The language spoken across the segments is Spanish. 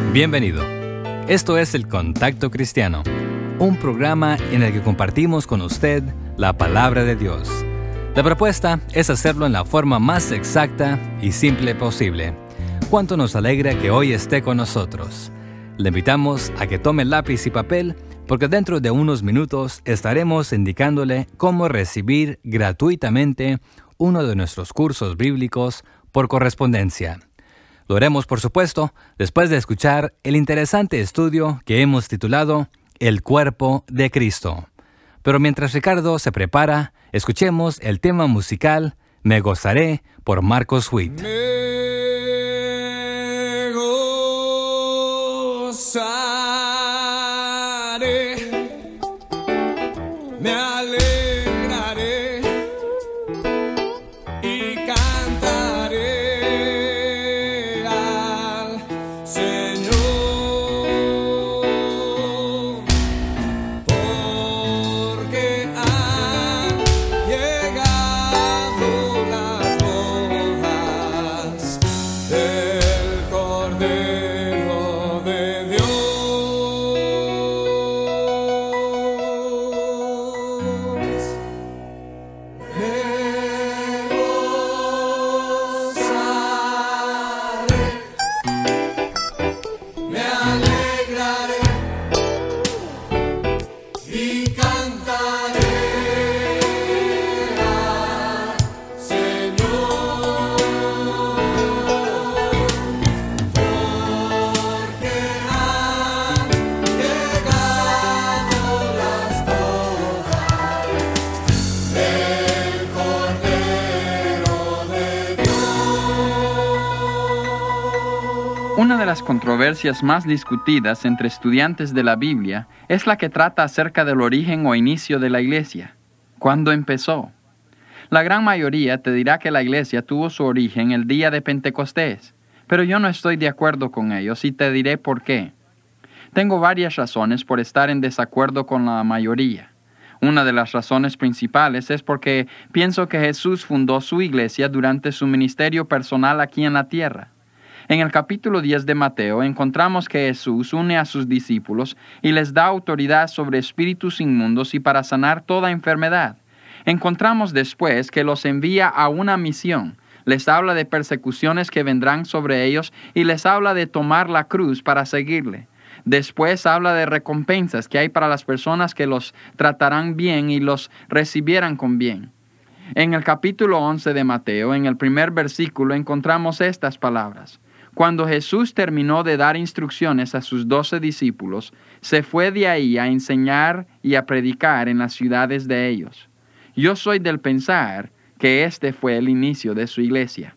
Bienvenido. Esto es El Contacto Cristiano, un programa en el que compartimos con usted la palabra de Dios. La propuesta es hacerlo en la forma más exacta y simple posible. Cuánto nos alegra que hoy esté con nosotros. Le invitamos a que tome lápiz y papel, porque dentro de unos minutos estaremos indicándole cómo recibir gratuitamente uno de nuestros cursos bíblicos por correspondencia. Lo haremos, por supuesto, después de escuchar el interesante estudio que hemos titulado El Cuerpo de Cristo. Pero mientras Ricardo se prepara, escuchemos el tema musical Me Gozaré por Marcos Witt. Me gozaré, me alegraré y cantaré al Señor, porque han llegado las bodas del Cordero de Dios. Me alegraré y cantaré al Señor, porque han llegado las bodas del Cordero de Dios. Una de las controversias más discutidas entre estudiantes de la Biblia es la que trata acerca del origen o inicio de la iglesia. ¿Cuándo empezó? La gran mayoría te dirá que la iglesia tuvo su origen el día de Pentecostés, pero yo no estoy de acuerdo con ellos y te diré por qué. Tengo varias razones por estar en desacuerdo con la mayoría. Una de las razones principales es porque pienso que Jesús fundó su iglesia durante su ministerio personal aquí en la tierra. En el capítulo 10 de Mateo encontramos que Jesús une a sus discípulos y les da autoridad sobre espíritus inmundos y para sanar toda enfermedad. Encontramos después que los envía a una misión, les habla de persecuciones que vendrán sobre ellos y les habla de tomar la cruz para seguirle. Después habla de recompensas que hay para las personas que los tratarán bien y los recibieran con bien. En el capítulo 11 de Mateo, en el primer versículo, encontramos estas palabras. Cuando Jesús terminó de dar instrucciones a sus 12 discípulos, se fue de ahí a enseñar y a predicar en las ciudades de ellos. Yo soy del pensar que este fue el inicio de su iglesia.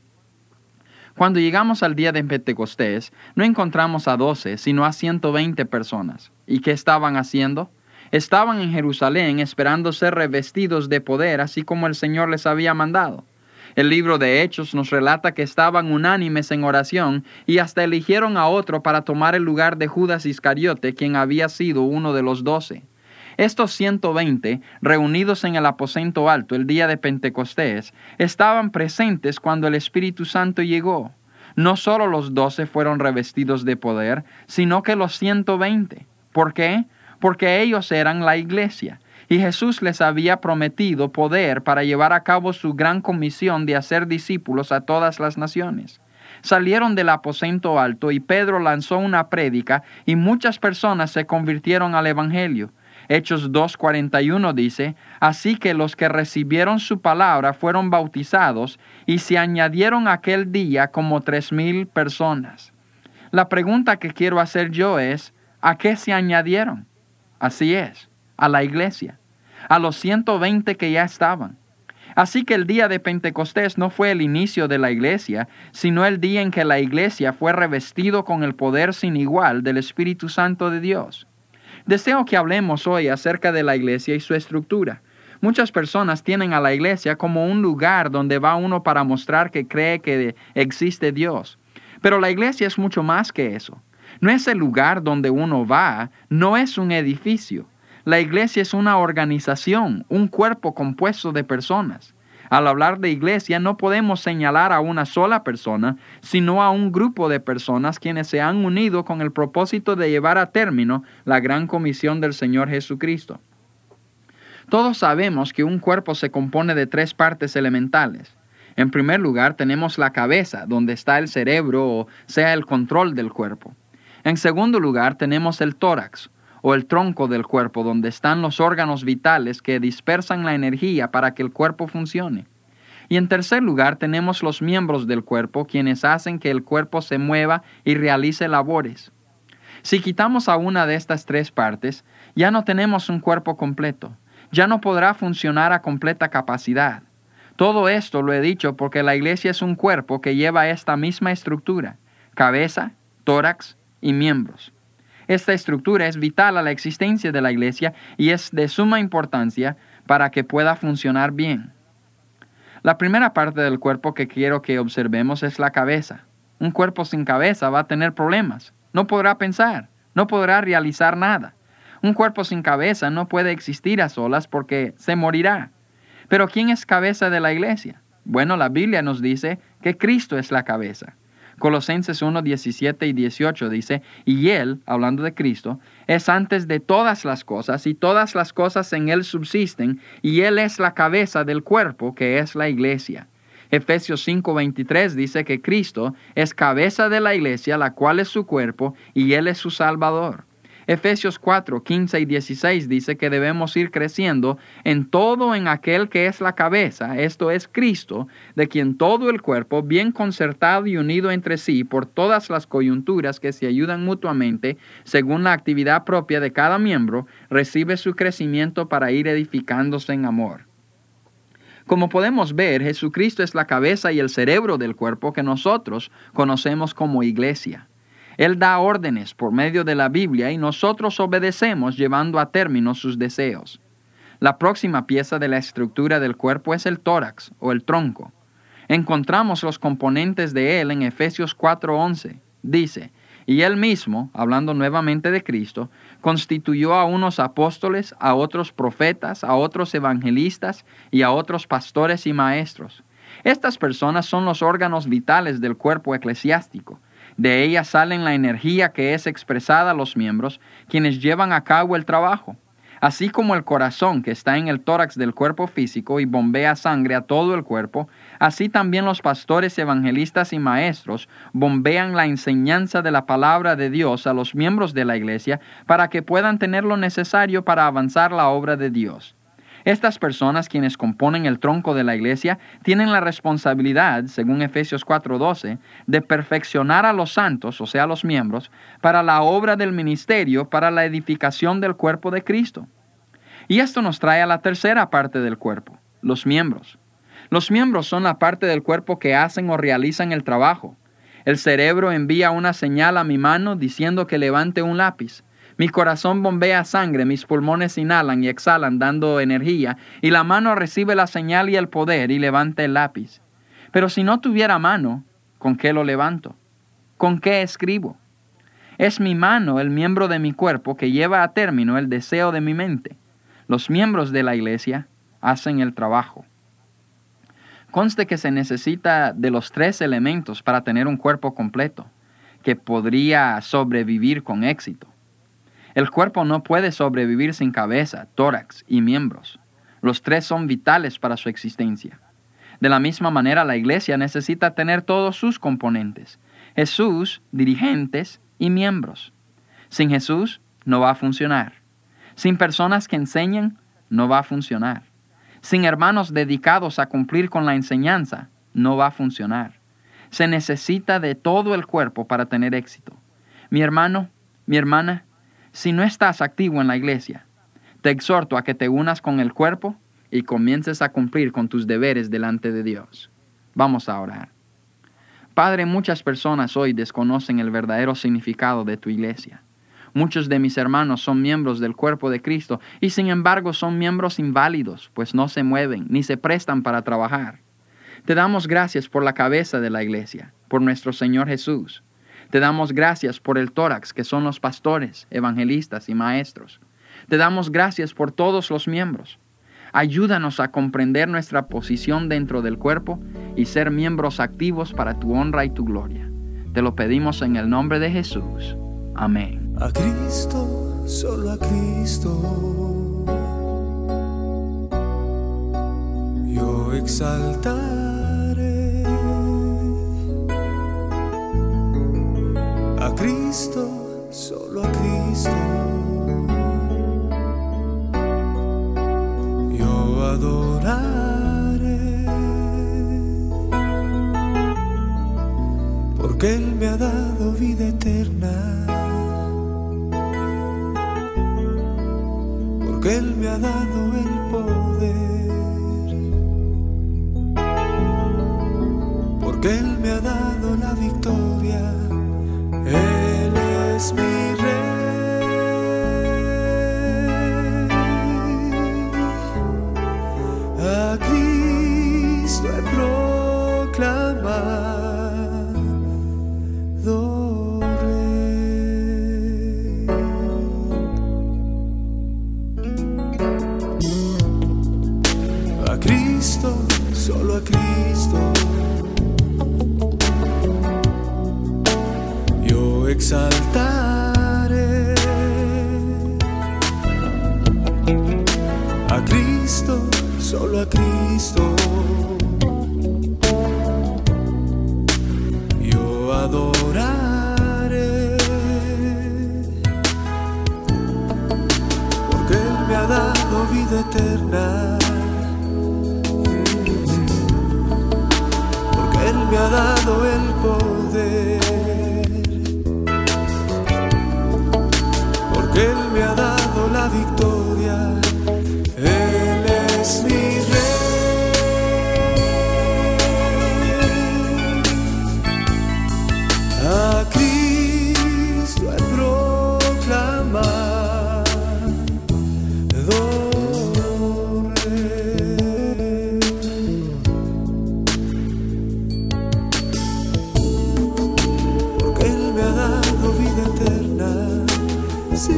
Cuando llegamos al día de Pentecostés, no encontramos a 12, sino a 120 personas. ¿Y qué estaban haciendo? Estaban en Jerusalén esperando ser revestidos de poder, así como el Señor les había mandado. El libro de Hechos nos relata que estaban unánimes en oración y hasta eligieron a otro para tomar el lugar de Judas Iscariote, quien había sido uno de los 12. Estos 120, reunidos en el aposento alto el día de Pentecostés, estaban presentes cuando el Espíritu Santo llegó. No solo los 12 fueron revestidos de poder, sino que los 120. ¿Por qué? Porque ellos eran la iglesia. Y Jesús les había prometido poder para llevar a cabo su gran comisión de hacer discípulos a todas las naciones. Salieron del aposento alto y Pedro lanzó una prédica y muchas personas se convirtieron al Evangelio. Hechos 2:41 dice, así que los que recibieron su palabra fueron bautizados y se añadieron aquel día como 3,000 personas. La pregunta que quiero hacer yo es, ¿a qué se añadieron? Así es, a la iglesia, a los 120 que ya estaban. Así que el día de Pentecostés no fue el inicio de la iglesia, sino el día en que la iglesia fue revestido con el poder sin igual del Espíritu Santo de Dios. Deseo que hablemos hoy acerca de la iglesia y su estructura. Muchas personas tienen a la iglesia como un lugar donde va uno para mostrar que cree que existe Dios. Pero la iglesia es mucho más que eso. No es el lugar donde uno va, no es un edificio. La iglesia es una organización, un cuerpo compuesto de personas. Al hablar de iglesia no podemos señalar a una sola persona, sino a un grupo de personas quienes se han unido con el propósito de llevar a término la gran comisión del Señor Jesucristo. Todos sabemos que un cuerpo se compone de 3 partes elementales. En primer lugar tenemos la cabeza, donde está el cerebro o sea el control del cuerpo. En segundo lugar tenemos el tórax, o el tronco del cuerpo, donde están los órganos vitales que dispersan la energía para que el cuerpo funcione. Y en tercer lugar tenemos los miembros del cuerpo, quienes hacen que el cuerpo se mueva y realice labores. Si quitamos a una de estas 3 partes, ya no tenemos un cuerpo completo. Ya no podrá funcionar a completa capacidad. Todo esto lo he dicho porque la iglesia es un cuerpo que lleva esta misma estructura: cabeza, tórax y miembros. Esta estructura es vital a la existencia de la iglesia y es de suma importancia para que pueda funcionar bien. La primera parte del cuerpo que quiero que observemos es la cabeza. Un cuerpo sin cabeza va a tener problemas. No podrá pensar, no podrá realizar nada. Un cuerpo sin cabeza no puede existir a solas porque se morirá. Pero ¿quién es cabeza de la iglesia? Bueno, la Biblia nos dice que Cristo es la cabeza. Colosenses 1, 17 y 18 dice, y Él, hablando de Cristo, es antes de todas las cosas, y todas las cosas en Él subsisten, y Él es la cabeza del cuerpo, que es la iglesia. Efesios 5, 23 dice que Cristo es cabeza de la iglesia, la cual es su cuerpo, y Él es su Salvador. Efesios 4, 15 y 16 dice que debemos ir creciendo en todo en aquel que es la cabeza, esto es Cristo, de quien todo el cuerpo, bien concertado y unido entre sí por todas las coyunturas que se ayudan mutuamente, según la actividad propia de cada miembro, recibe su crecimiento para ir edificándose en amor. Como podemos ver, Jesucristo es la cabeza y el cerebro del cuerpo que nosotros conocemos como iglesia. Él da órdenes por medio de la Biblia y nosotros obedecemos llevando a término sus deseos. La próxima pieza de la estructura del cuerpo es el tórax o el tronco. Encontramos los componentes de él en Efesios 4:11. Dice, y él mismo, hablando nuevamente de Cristo, constituyó a unos apóstoles, a otros profetas, a otros evangelistas y a otros pastores y maestros. Estas personas son los órganos vitales del cuerpo eclesiástico. De ellas salen la energía que es expresada a los miembros, quienes llevan a cabo el trabajo. Así como el corazón que está en el tórax del cuerpo físico y bombea sangre a todo el cuerpo, así también los pastores, evangelistas y maestros bombean la enseñanza de la palabra de Dios a los miembros de la iglesia para que puedan tener lo necesario para avanzar la obra de Dios. Estas personas, quienes componen el tronco de la iglesia, tienen la responsabilidad, según Efesios 4:12, de perfeccionar a los santos, o sea, los miembros, para la obra del ministerio, para la edificación del cuerpo de Cristo. Y esto nos trae a la tercera parte del cuerpo, los miembros. Los miembros son la parte del cuerpo que hacen o realizan el trabajo. El cerebro envía una señal a mi mano diciendo que levante un lápiz. Mi corazón bombea sangre, mis pulmones inhalan y exhalan dando energía, y la mano recibe la señal y el poder y levanta el lápiz. Pero si no tuviera mano, ¿con qué lo levanto? ¿Con qué escribo? Es mi mano el miembro de mi cuerpo que lleva a término el deseo de mi mente. Los miembros de la iglesia hacen el trabajo. Conste que se necesita de los 3 elementos para tener un cuerpo completo, que podría sobrevivir con éxito. El cuerpo no puede sobrevivir sin cabeza, tórax y miembros. Los 3 son vitales para su existencia. De la misma manera, la iglesia necesita tener todos sus componentes: Jesús, dirigentes y miembros. Sin Jesús, no va a funcionar. Sin personas que enseñen, no va a funcionar. Sin hermanos dedicados a cumplir con la enseñanza, no va a funcionar. Se necesita de todo el cuerpo para tener éxito. Mi hermano, mi hermana, si no estás activo en la iglesia, te exhorto a que te unas con el cuerpo y comiences a cumplir con tus deberes delante de Dios. Vamos a orar. Padre, muchas personas hoy desconocen el verdadero significado de tu iglesia. Muchos de mis hermanos son miembros del cuerpo de Cristo y sin embargo son miembros inválidos, pues no se mueven ni se prestan para trabajar. Te damos gracias por la cabeza de la iglesia, por nuestro Señor Jesús. Te damos gracias por el tórax, que son los pastores, evangelistas y maestros. Te damos gracias por todos los miembros. Ayúdanos a comprender nuestra posición dentro del cuerpo y ser miembros activos para tu honra y tu gloria. Te lo pedimos en el nombre de Jesús. Amén. A Cristo, solo a Cristo, yo exaltaré. A Cristo, solo a Cristo, yo adoraré, porque Él me ha dado vida eterna, porque Él me ha dado el poder, porque Él me ha dado la victoria. Él es mi Rey. A Cristo he proclamado Rey. A Cristo, solo a Cristo, yo exaltaré. A Cristo, solo a Cristo, yo adoraré, porque Él me ha dado vida eterna, porque Él me ha dado el poder, porque Él me ha dado la victoria. Él es mi Rey. A Cristo he proclamado Rey. Porque Él me ha dado vida eterna. Sí.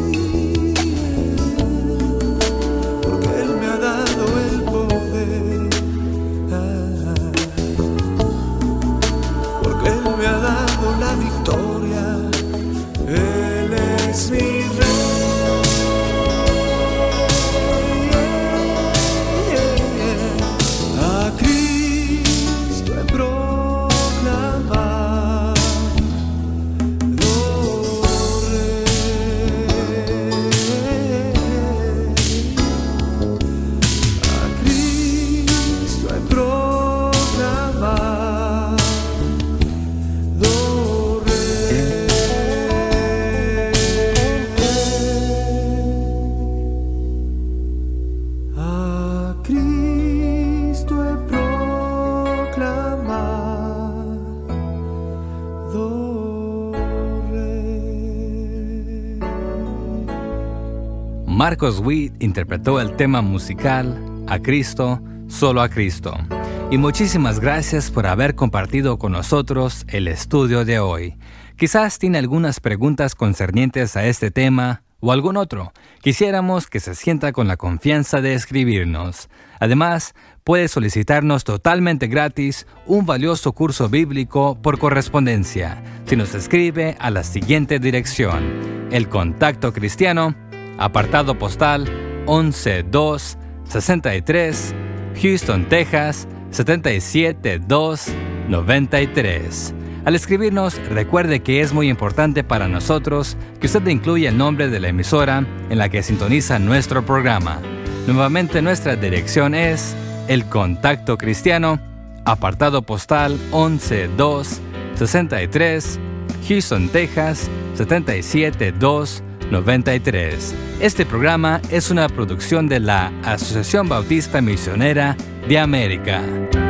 Me ha dado la victoria. Él es mi Rey. A Cristo he proclamado Rey. A Cristo he proclamado. Marcos Witt interpretó el tema musical A Cristo, solo a Cristo. Y muchísimas gracias por haber compartido con nosotros el estudio de hoy. Quizás tiene algunas preguntas concernientes a este tema o algún otro. Quisiéramos que se sienta con la confianza de escribirnos. Además, puede solicitarnos totalmente gratis un valioso curso bíblico por correspondencia si nos escribe a la siguiente dirección: El Contacto Cristiano, apartado postal 11263, Houston, Texas 77293. Al escribirnos, recuerde que es muy importante para nosotros que usted incluya el nombre de la emisora en la que sintoniza nuestro programa. Nuevamente, nuestra dirección es El Contacto Cristiano, apartado postal 11263, Houston, Texas 77293. Este programa es una producción de la Asociación Bautista Misionera de América.